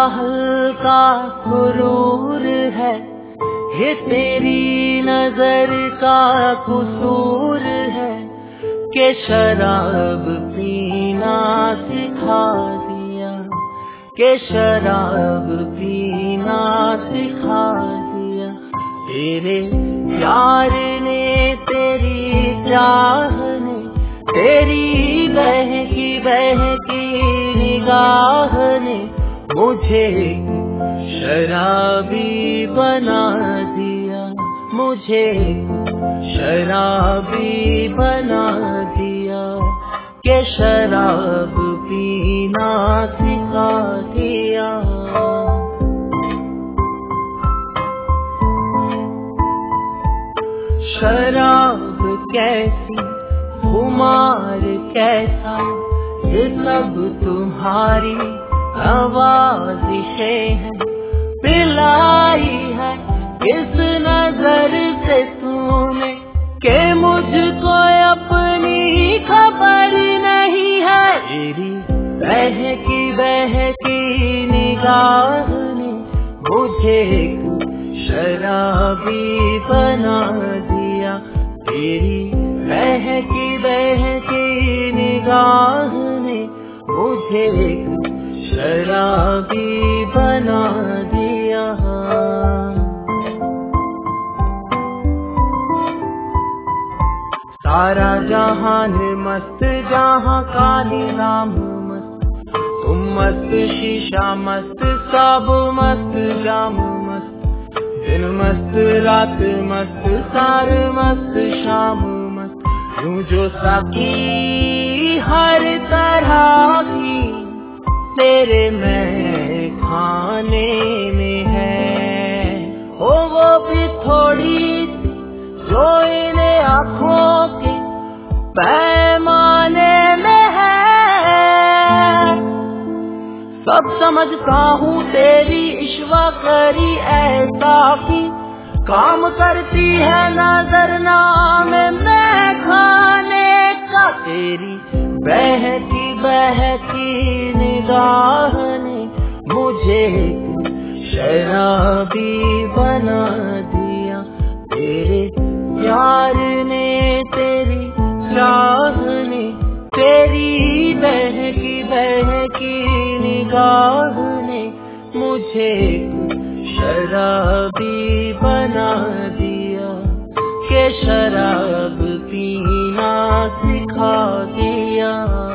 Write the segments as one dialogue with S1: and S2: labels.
S1: हल्का सुरूर है, ये तेरी नजर का कसूर है कि शराब पीना सिखा दिया, कि शराब पीना सिखा दिया। तेरे प्यार ने, तेरी चाह ने, तेरी बहकी बहकी निगाह ने मुझे शराबी बना दिया, मुझे शराबी बना दिया, कि शराब पीना सिखा दिया। शराब कैसी, खुमार कैसा, ये सब तुम्हारी आवाज़िशें हैं। पिलाई है किस नजर से तूने कि मुझको अपनी खबर नहीं है। तेरी बहकी बहकी निगाह ने मुझे शराबी बना दिया, तेरी बहकी बहकी निगाह ने मुझे शराबी बना दिया। सारा जहान मस्त, जहां का नीलाम मस्त, तुम मस्त, शीशा मस्त, सब मस्त, जाम मस्त, दिन मस्त, रात मस्त, सार मस्त, शाम मस्त, यूं जो साकी हर तरह की तेरे मैं खाने में है। ओ वो भी थोड़ी जो इन्हें आँखों के पैमाने में है। सब समझता हूँ तेरी ईश्वा करी ऐसा भी काम करती है नजर नाम में खाने का। तेरी बहकी बहकी निगाह ने मुझे शराबी बना दिया, तेरे प्यार ने, तेरी चाह ने, तेरी बहकी बहकी निगाह ने मुझे शराबी बना दिया, कि शराब पीना सिखा दिया।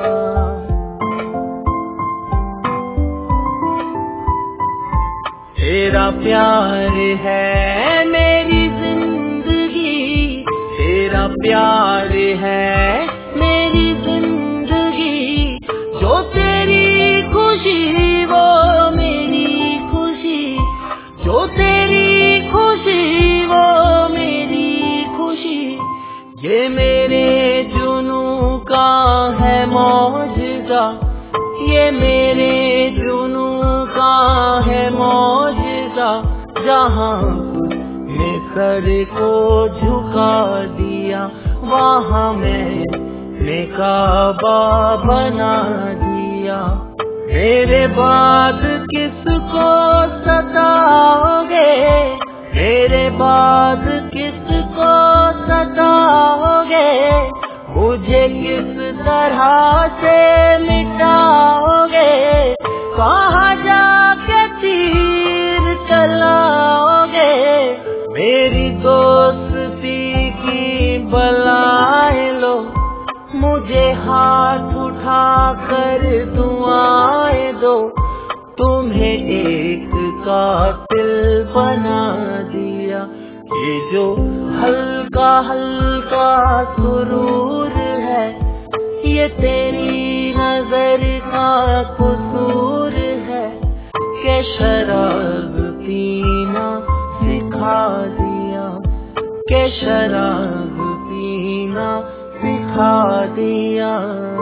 S1: तेरा प्यार है मेरी जिंदगी, तेरा प्यार है मेरी जिंदगी, जो तेरी खुशी वो मेरी खुशी, जो तेरी खुशी वो मेरी खुशी। ये मेरे जुनू का है मौजज़ा, ये मेरे जुनू का है मौजज़ा, जहाँ ने सर को झुका दिया वहाँ मैंने काबा बना दिया। मेरे बाद किसको सताओगे, मेरे बाद किसको सताओगे, मुझे किस तरह से मिटाओगे, कहाँ जाके तीर चलाओगे। मेरी दोस्ती की बलाएं लो, मुझे हाथ उठा कर दुआएं दो, तुम्हें एक कातिल बना दिया। ये जो हल्का हल्का सुरूर है, ये तेरी नजर का कसूर है, कि शराब पीना सिखा दिया, कि शराब पीना सिखा दिया।